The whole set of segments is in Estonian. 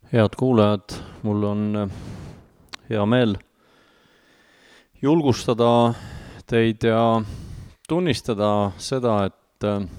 Head kuulajad, mul on hea meel julgustada teid ja tunnistada seda, et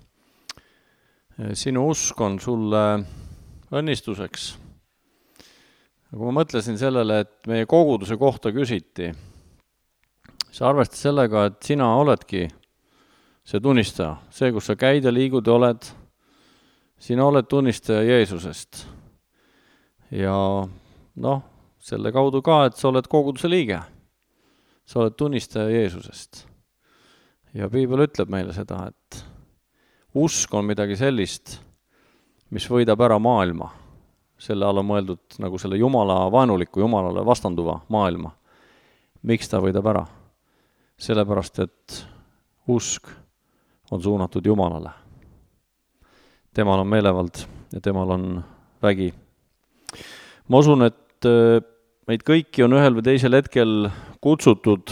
sinu usk on sulle õnnistuseks. Kui ma mõtlesin sellele, et meie koguduse kohta küsiti, siis arvestad sellega, et sina oledki see tunnistaja, see, kus sa käid ja liigud ja oled, sina oled tunnistaja Jeesusest. Ja selle kaudu ka, et sa oled koguduse liige. Sa oled tunnistaja Jeesusest. Ja Piibel ütleb meile seda, et usk on midagi sellist, mis võidab ära maailma. Selle all on mõeldud nagu selle Jumala vaenuliku, Jumalale vastanduva maailma. Miks ta võidab ära? Sellepärast, et usk on suunatud Jumalale. Temal on meelevald ja temal on vägi. Ma usun, et meid kõiki on ühel või teisel hetkel kutsutud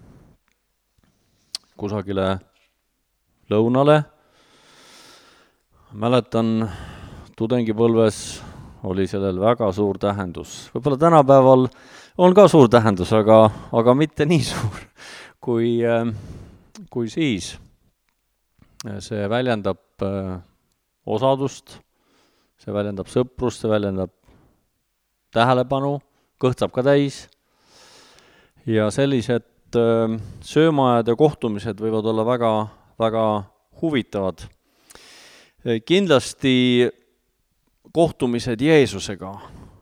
kusagile lõunale. Mäletan, tudengipõlves oli sellel väga suur tähendus. Võib-olla tänapäeval on ka suur tähendus, aga mitte nii suur kui siis. See väljendab osadust, see väljendab sõprust, see väljendab tähelepanu, kõht saab ka täis. Ja sellised söömaajad ja kohtumised võivad olla väga, väga huvitavad. Kindlasti kohtumised Jeesusega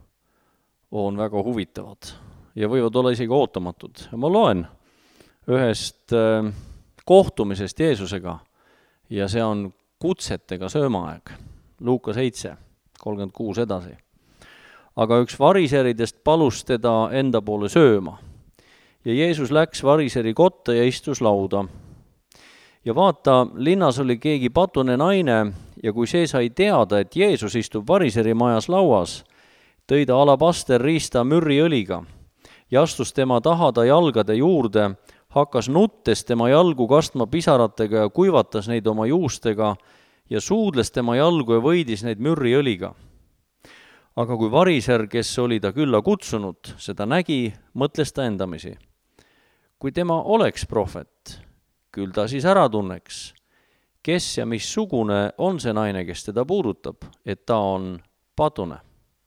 on väga huvitavad ja võivad olla isegi ootamatud. Ja ma loen ühest kohtumisest Jeesusega ja see on kutsetega söömaaeg. Luuka 7, 36 edasi. Aga üks variseridest palus teda enda poole sööma. Ja Jeesus läks variseri kotta ja istus lauda. Ja vaata, linnas oli keegi patune naine ja kui see sai teada, et Jeesus istub variseri majas lauas, tõi ta alabaster riista mürriõliga ja astus tema tahada jalgade juurde, hakkas nuttes tema jalgu kastma pisaratega ja kuivatas neid oma juustega ja suudles tema jalgu ja võidis neid mürriõliga. Aga kui variser, kes oli ta külla kutsunud, seda nägi, mõtles ta endamisi. Kui tema oleks prohvet, küll ta siis ära tunneks, kes ja missugune on see naine, kes teda puudutab, et ta on patune.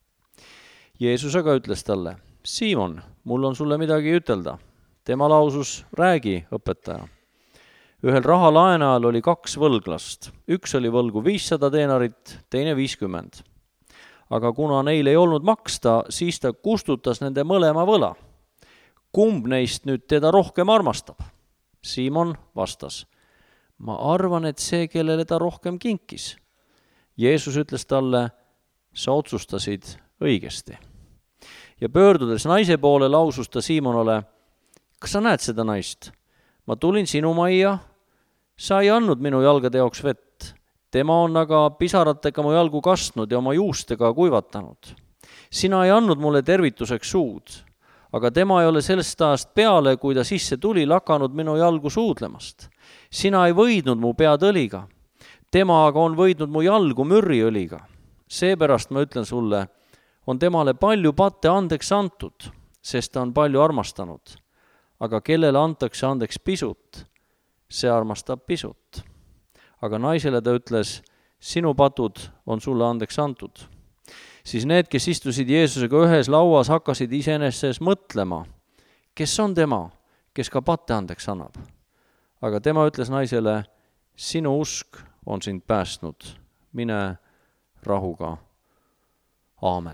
Jeesus aga ütles talle, Siimon, mul on sulle midagi ütelda. Tema lausus, räägi, õpetaja. Ühel rahalaenajal oli 2 võlglast. Üks oli võlgu 500 denarit, teine 50. Aga kuna neil ei olnud maksta, siis ta kustutas nende mõlema võla. Kumb neist nüüd teda rohkem armastab? Siimon vastas, ma arvan, et see, kellele ta rohkem kinkis. Jeesus ütles talle, sa otsustasid õigesti. Ja pöördudes naise poole lausus ta Siimonale, kas sa näed seda naist? Ma tulin sinu majja, sa ei andnud minu jalgade jaoks vett. Tema on aga pisaratega mu jalgu kastnud ja oma juustega kuivatanud. Sina ei andnud mulle tervituseks suud, aga tema ei ole sellest ajast peale, kui ta sisse tuli, lakanud minu jalgu suudlemast. Sina ei võidnud mu pead õliga, tema aga on võidnud mu jalgu mürriõliga. Seepärast ma ütlen sulle, on temale palju patte andeks antud, sest ta on palju armastanud. Aga kellele antakse andeks pisut, see armastab pisut. Aga naisele ta ütles, sinu patud on sulle andeks antud. Siis need, kes istusid Jeesusega ühes lauas, hakkasid iseenesest mõtlema, kes on tema, kes ka patte andeks annab. Aga tema ütles naisele, sinu usk on sind päästnud, mine rahuga. Aamen.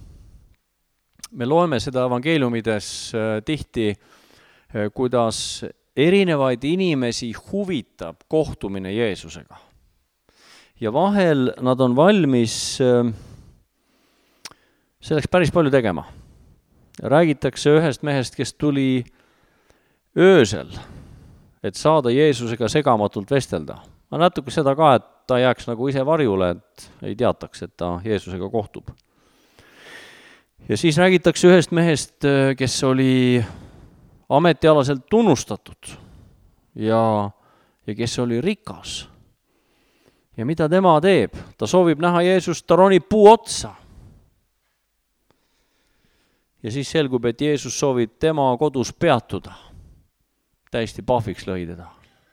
Me loeme seda evangeeliumides tihti, kuidas erinevaid inimesi huvitab kohtumine Jeesusega. Ja vahel nad on valmis selleks päris palju tegema. Räägitakse ühest mehest, kes tuli öösel, et saada Jeesusega segamatult vestelda. Ma natuke seda ka, et ta jääks nagu ise varjule, et ei teataks, et ta Jeesusega kohtub. Ja siis räägitakse ühest mehest, kes oli ametialaselt tunnustatud ja kes oli rikas. Ja mida tema teeb? Ta soovib näha Jeesust, ta ronib puu otsa. ja siis selgub, et Jeesus soovib tema kodus peatuda. Täiesti pahviks lõi teda.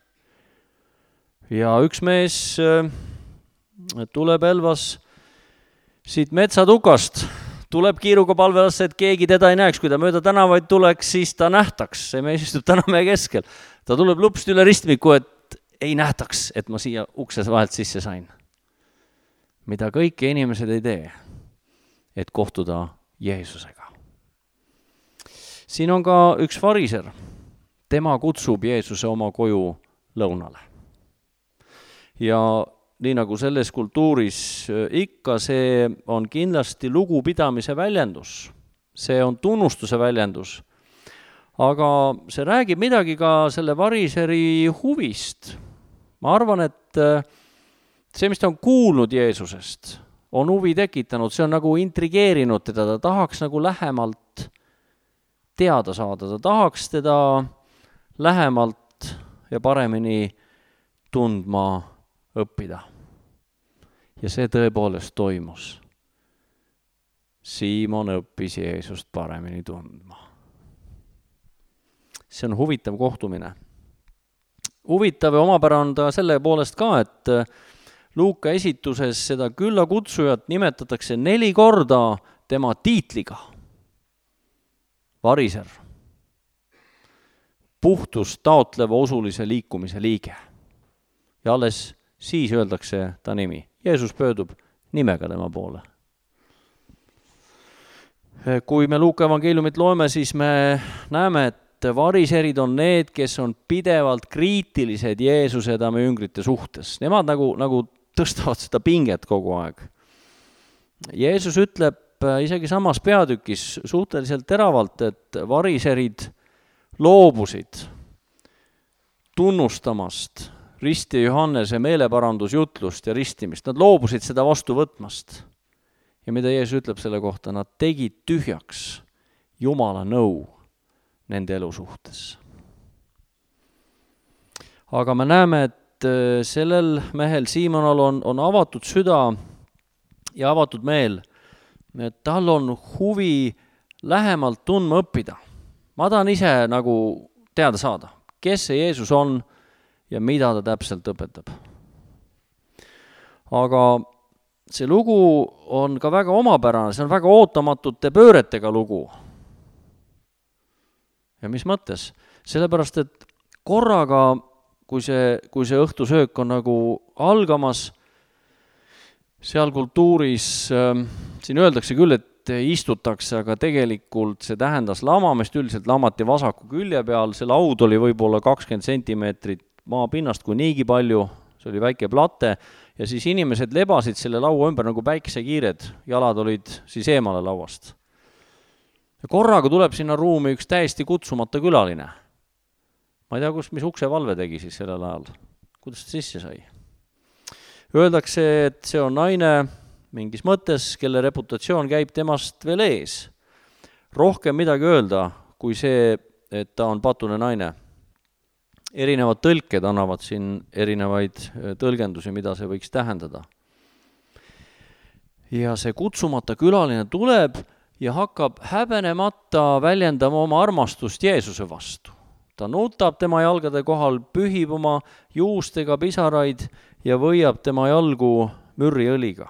Ja üks mees tuleb Elvas siit metsatukast, tuleb kiiruga palvelasse, et keegi teda ei näeks. Kui ta mööda tänavaid tuleks, siis ta nähtaks. See mees istub tänamäe keskel. Ta tuleb lupsti üle ristmiku, et ei nähtaks, et ma siia ukses vahelt sisse sain. Mida kõik inimesed ei tee, et kohtuda Jeesusega. Siin on ka üks fariser. Tema kutsub Jeesuse oma koju lõunale. Ja nii nagu selles kultuuris ikka, see on kindlasti lugupidamise väljendus. See on tunnustuse väljendus. Aga see räägib midagi ka selle variseri huvist. Ma arvan, et see, mis ta on kuulnud Jeesusest, on huvi tekitanud, see on nagu intrigeerinud teda, ta tahaks nagu lähemalt teada saada, ta tahaks teda lähemalt ja paremini tundma õppida. Ja see tõepoolest toimus. Siimon õppis Jeesust paremini tundma. See on huvitav kohtumine. Huvitav ja omapärane on ta selle poolest ka, et Luuka esituses seda küllakutsujat nimetatakse 4 korda tema tiitliga. Variser. Puhtust taotleva usulise liikumise liige. Ja alles siis öeldakse ta nimi. Jeesus pöördub nimega tema poole. Kui me Luuka evangeeliumit loeme, siis me näeme, et variserid on need, kes on pidevalt kriitilised Jeesuse ja tema jüngrite suhtes. Nemad nagu tõstavad seda pinget kogu aeg. Jeesus ütleb isegi samas peatükis suhteliselt teravalt, et variserid loobusid tunnustamast Risti Johannese meeleparandusjutlust ja ristimist. Nad loobusid seda vastu võtmast. Ja mida Jeesus ütleb selle kohta? Nad tegid tühjaks Jumala nõu nende elu suhtes. Aga me näeme, et sellel mehel Siimonal on avatud süda ja avatud meel. Et tal on huvi lähemalt tundma õppida. Ma tahan ise nagu teada saada, kes see Jeesus on ja mida ta täpselt õpetab. Aga see lugu on ka väga omapärane, see on väga ootamatute pööretega lugu. Ja mis mõttes? Sellepärast, et korraga, kui see õhtusöök on nagu algamas, seal kultuuris, siin öeldakse küll, et istutakse, aga tegelikult see tähendas lamamist, üldiselt lamati vasaku külje peal, see laud oli võib-olla 20 sentimeetrit maapinnast kui niigi palju, see oli väike plate, ja siis inimesed lebasid selle laua ümber nagu päikesekiired, jalad olid siis eemale lauast. Ja korraga tuleb sinna ruumi üks täiesti kutsumata külaline. Ma ei tea, mis uksevalve tegi siis sellel ajal. Kuidas ta sisse sai? Öeldakse, et see on naine mingis mõttes, kelle reputatsioon käib temast veel ees. Rohkem midagi öelda, kui see, et ta on patune naine. Erinevad tõlked annavad siin erinevaid tõlgendusi, mida see võiks tähendada. Ja see kutsumata külaline tuleb ja hakkab häbenemata väljendama oma armastust Jeesuse vastu. Ta nutab tema jalgade kohal, pühib oma juustega pisaraid ja võiab tema jalgu mürriõliga.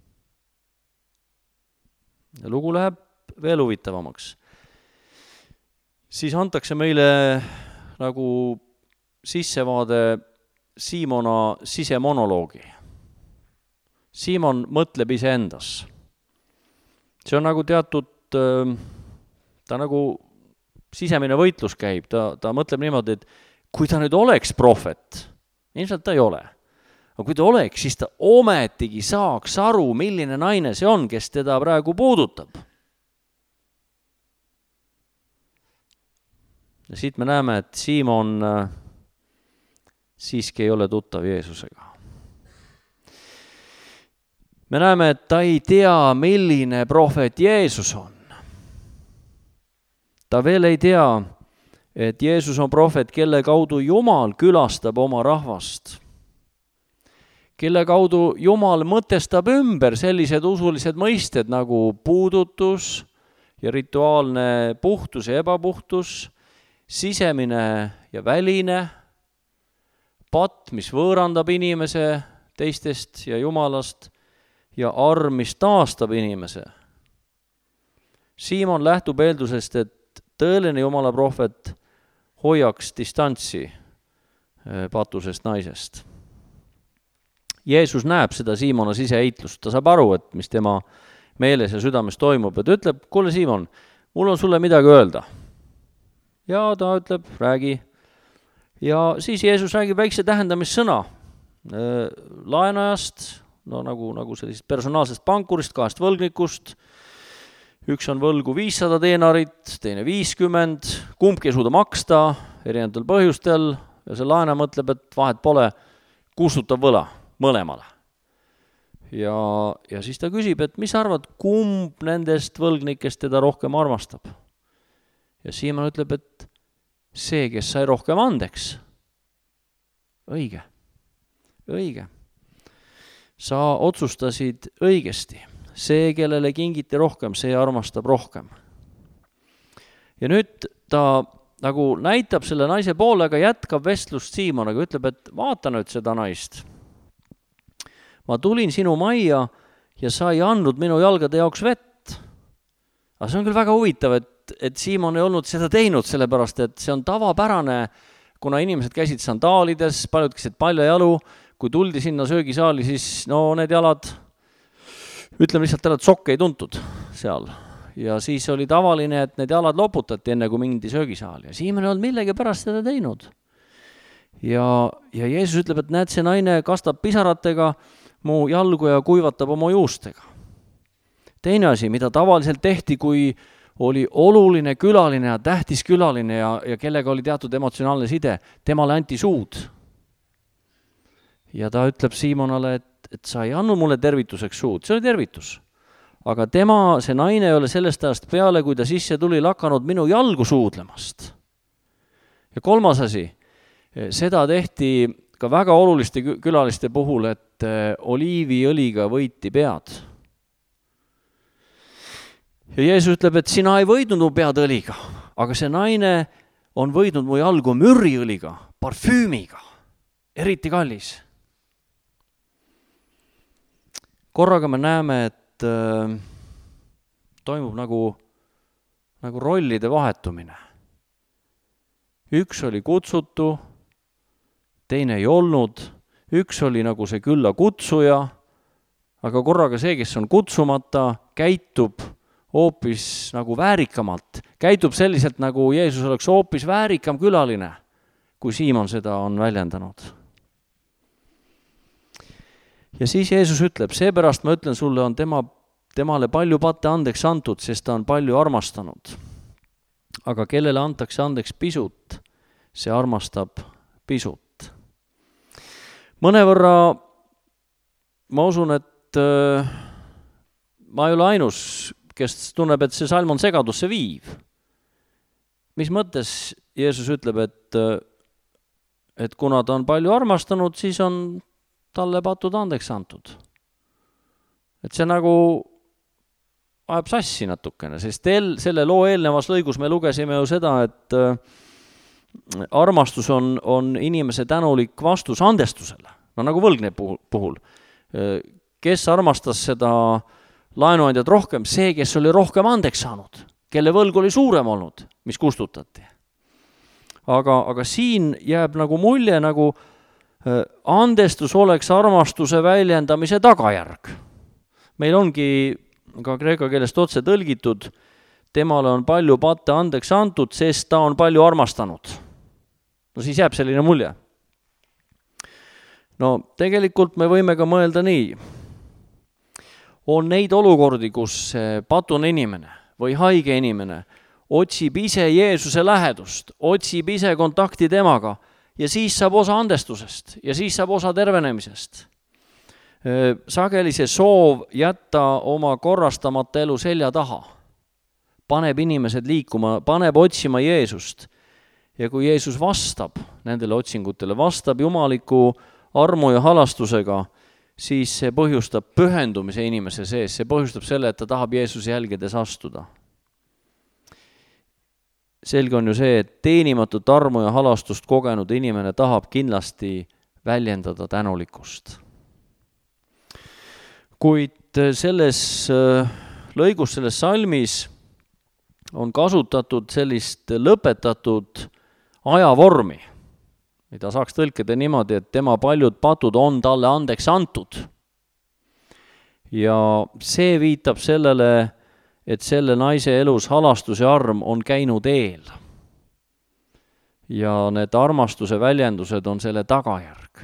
Ja lugu läheb veel huvitavamaks. Siis antakse meile nagu sissevaade Siimona sisemonoloogi. Siimon mõtleb iseendas. See on nagu teatud, ta nagu sisemine võitlus käib, ta mõtleb niimoodi, et kui ta nüüd oleks prohvet, ilmselt ta ei ole. Aga kui ta oleks, siis ta ometigi saaks aru, milline naine see on, kes teda praegu puudutab. Ja siit me näeme, et Siimon siiski ei ole tuttav Jeesusega. Me näeme, et ta ei tea, milline prohvet Jeesus on. Ta veel ei tea, et Jeesus on prohvet, kelle kaudu Jumal külastab oma rahvast. Kelle kaudu Jumal mõtestab ümber sellised usulised mõisted nagu puudutus ja rituaalne puhtus ja ebapuhtus, sisemine ja väline, patt, mis võõrandab inimese teistest ja Jumalast, ja arm, mis taastab inimese. Siimon lähtub eeldusest, et tõeline Jumala prohvet hoiaks distantsi patusest naisest. Jeesus näeb seda Siimona siseheitlust, ta saab aru, et mis tema meeles ja südames toimub, et ütleb, kuule Siimon, mul on sulle midagi öelda. Ja ta ütleb, räägi. Ja siis Jeesus räägib väikse tähendamissõna laenajast, no nagu sellisest personaalsest pankurist, 2 võlgnikust, üks on võlgu 500 denarit, teine 50, kumbki ei suuda maksta erinevatel põhjustel ja see laenaja mõtleb, et vahet pole, kustutab võla mõlemale. Ja siis ta küsib, et mis arvad, kumb nendest võlgnikest teda rohkem armastab? Ja Siimon ütleb, et see, kes sai rohkem andeks. Õige. Sa otsustasid õigesti. See, kellele kingiti rohkem, see armastab rohkem. Ja nüüd ta nagu näitab selle naise poole, aga jätkab vestlust Siimonaga, ütleb, et vaata nüüd seda naist. Ma tulin sinu majja ja sa ei andnud minu jalgade jaoks vett. Aga see on küll väga huvitav, et Siimon ei olnud seda teinud, sellepärast et see on tavapärane, kuna inimesed käisid sandaalides, paljud käisid paljajalu, kui tuldi sinna söögisaali, siis need jalad, ütleme lihtsalt ära, et sokke ei tuntud seal. Ja siis oli tavaline, et need jalad loputati enne, kui mindi söögisaali. Ja Siimon ei olnud millegi pärast seda teinud. Ja Jeesus ütleb, et näed, see naine kastab pisaratega mu jalgu ja kuivatab oma juustega. Teine asi, mida tavaliselt tehti, kui oli oluline külaline ja tähtis külaline ja kellega oli teatud emotsionaalne side, temale anti suud. Ja ta ütleb Siimonale, et sa ei andnud mulle tervituseks suud, see oli tervitus. Aga see naine ei ole sellest ajast peale, kui ta sisse tuli, lakanud minu jalgu suudlemast. Ja 3. asi, seda tehti ka väga oluliste külaliste puhul, et oliiviõliga võiti pead. Ja Jeesus ütleb, et sina ei võidnud mu pead õliga, aga see naine on võidnud mu jalgu mürriõliga, parfüümiga, eriti kallis. Korraga me näeme, et toimub nagu rollide vahetumine. Üks oli kutsutu, teine ei olnud, üks oli nagu see külla kutsuja, aga korraga see, kes on kutsumata, käitub hoopis nagu väärikamalt, käitub selliselt, nagu Jeesus oleks hoopis väärikam külaline, kui Siimon seda on väljendanud. Ja siis Jeesus ütleb, seepärast ma ütlen sulle, on temale palju patte andeks antud, sest ta on palju armastanud. Aga kellele antakse andeks pisut, see armastab pisut. Mõnevõrra ma usun, et ma ei ole ainus, kes tunneb, et see salm on segadusse viiv. Mis mõttes Jeesus ütleb, et kuna ta on palju armastanud, siis on talle patud andeks antud. Et see nagu ajab sassi natukene, sest selle loo eelnevas lõigus me lugesime ju seda, et armastus on inimese tänulik vastus andestusele. No nagu võlgne puhul. Kes armastas seda laenuandjad rohkem? See, kes oli rohkem andeks saanud, kelle võlg oli suurem olnud, mis kustutati. Aga siin jääb nagu mulje, nagu andestus oleks armastuse väljendamise tagajärg. Meil ongi ka kreeka keelest otse tõlgitud, temale on palju patte andeks antud, sest ta on palju armastanud. No siis jääb selline mulje. No tegelikult me võime ka mõelda nii. On neid olukordi, kus patune inimene või haige inimene otsib ise Jeesuse lähedust, otsib ise kontakti temaga, ja siis saab osa andestusest ja siis saab osa tervenemisest. Sageli see soov jätta oma korrastamata elu selja taha paneb inimesed liikuma, paneb otsima Jeesust. Ja kui Jeesus vastab nendele otsingutele, vastab jumaliku armu ja halastusega, siis see põhjustab pühendumise inimese sees, see põhjustab selle, et ta tahab Jeesuse jälgedes astuda. selge on ju see, et teenimatut armu ja halastust kogenud inimene tahab kindlasti väljendada tänulikkust. Kuid selles lõigus, selles salmis on kasutatud sellist lõpetatud ajavormi, mida saaks tõlkida niimoodi, et tema paljud patud on talle andeks antud. Ja see viitab sellele, et selle naise elus halastus ja arm on käinud eel. Ja need armastuse väljendused on selle tagajärg.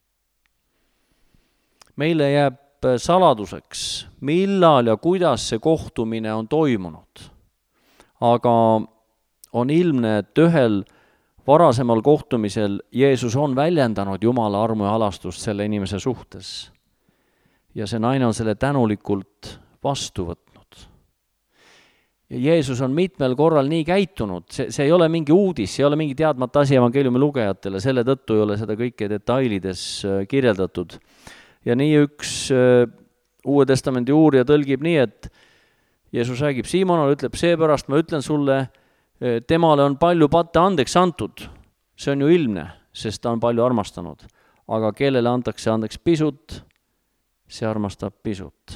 Meile jääb saladuseks, millal ja kuidas see kohtumine on toimunud. Aga on ilmne, et ühel varasemal kohtumisel Jeesus on väljendanud Jumala armu ja halastust selle inimese suhtes. Ja see naine on selle tänulikult vastu võtnud. Ja Jeesus on mitmel korral nii käitunud, see ei ole mingi uudis, see ei ole mingi teadmata asi evangeeliumi lugejatele, selle tõttu ei ole seda kõike detailides kirjeldatud. Ja nii üks Uue Testamendi uurija tõlgib nii, et Jeesus räägib Siimonale, ütleb, seepärast ma ütlen sulle, temale on palju patte andeks antud. See on ju ilmne, sest ta on palju armastanud. Aga kellele antakse andeks pisut, see armastab pisut.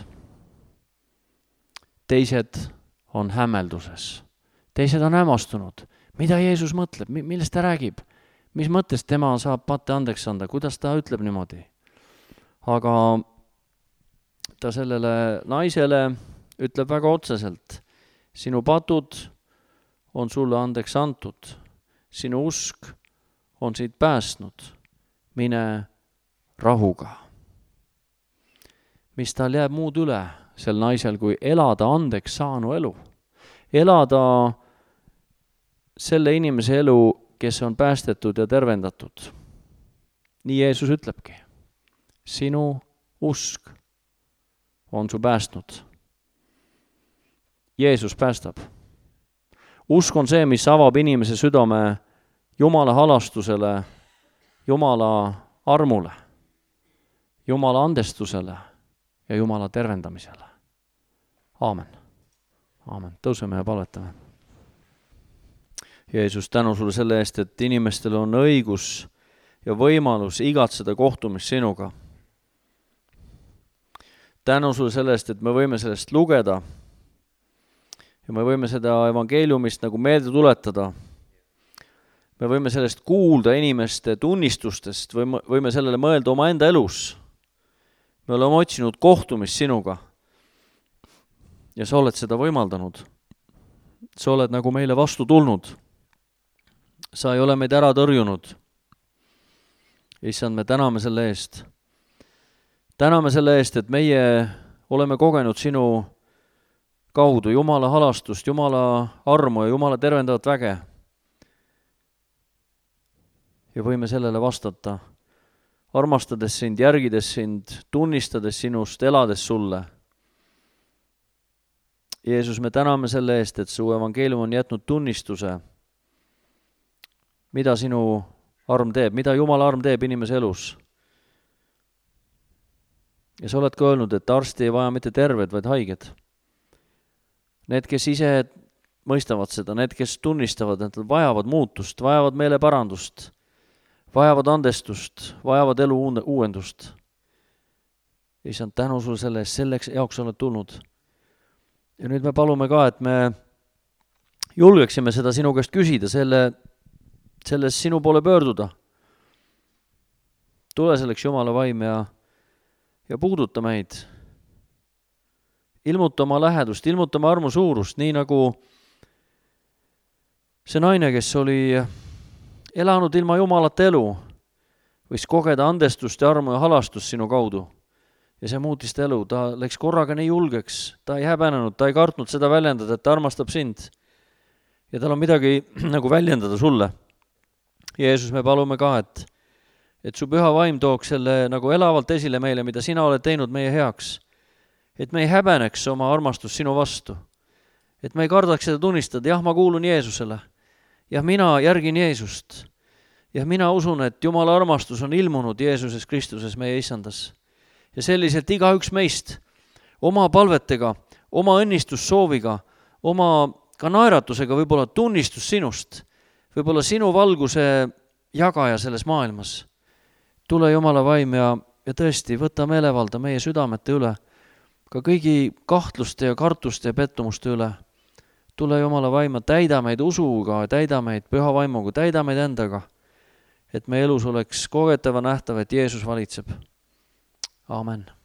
Teised on hämmelduses. Teised on hämmastunud. Mida Jeesus mõtleb? Millest ta räägib? Mis mõttes tema saab patte andeks anda? Kuidas ta ütleb niimoodi? Aga ta sellele naisele ütleb väga otseselt, sinu patud on sulle andeks antud, sinu usk on siit päästnud, mine rahuga. Mis tal jääb muud üle sel naisel, kui elada andeks saanu elu, elada selle inimese elu, kes on päästetud ja tervendatud. Nii Jeesus ütlebki, sinu usk on su päästnud. Jeesus päästab. Usk on see, mis avab inimese südame Jumala halastusele, Jumala armule, Jumala andestusele ja Jumala tervendamisele. Aamen. Aamen. Tõuseme ja palvetame. Jeesus, tänu sulle selle eest, et inimestel on õigus ja võimalus igatseda kohtumist sinuga. Tänu sulle selle eest, et me võime sellest lugeda ja me võime seda evangeeliumist nagu meelde tuletada. Me võime sellest kuulda inimeste tunnistustest, võime sellele mõelda oma enda elus. Me oleme otsinud kohtumist sinuga ja sa oled seda võimaldanud. Sa oled nagu meile vastu tulnud. Sa ei ole meid ära tõrjunud. Issand, me täname selle eest. Täname selle eest, et meie oleme kogenud sinu kaudu Jumala halastust, Jumala armu ja Jumala tervendavat väge. Ja võime sellele vastata, armastades sind, järgides sind, tunnistades sinust, elades sulle. Jeesus, me täname selle eest, et su evangeelium on jätnud tunnistuse, mida sinu arm teeb, mida Jumala arm teeb inimese elus. Ja sa oled ka öelnud, et arsti ei vaja mitte terved, vaid haiged. Need, kes ise mõistavad seda, need, kes tunnistavad, et nad vajavad muutust, vajavad meeleparandust, vajavad andestust, vajavad elu uuendust. Issand, tänu sulle selle eest, selleks jaoks oled tulnud. Ja nüüd me palume ka, et me julgeksime seda sinu käest küsida, selles sinu poole pöörduda. Tule selleks Jumala vaim ja puuduta meid. Ilmuta oma lähedust, ilmuta oma armu suurust, nii nagu see naine, kes oli elanud ilma Jumalata elu, võis kogeda andestust ja armu ja halastust sinu kaudu. Ja see muutis ta elu, ta läks korraga nii julgeks, ta ei häbenenud, ta ei kartnud seda väljendada, et ta armastab sind. Ja tal on midagi nagu väljendada sulle. Jeesus, me palume ka, et su püha vaim tooks selle nagu elavalt esile meile, mida sina oled teinud meie heaks. Et me ei häbeneks oma armastust sinu vastu. Et me ei kardaks seda tunnistada, jah, ma kuulun Jeesusele. Jah, mina järgin Jeesust. Jah, mina usun, et Jumala armastus on ilmunud Jeesuses Kristuses meie issandas. Ja selliselt igaüks meist oma palvetega, oma õnnistussooviga, oma ka naeratusega võib-olla tunnistus sinust, võib-olla sinu valguse jagaja selles maailmas. Tule Jumala vaim ja tõesti võta meelevalda meie südamete üle, ka kõigi kahtluste ja kartuste ja pettumuste üle. Tule Jumala vaima, täida meid usuga, täida meid püha vaimuga, täida meid endaga, et meie elus oleks kogetav ja nähtav, et Jeesus valitseb. Aamen.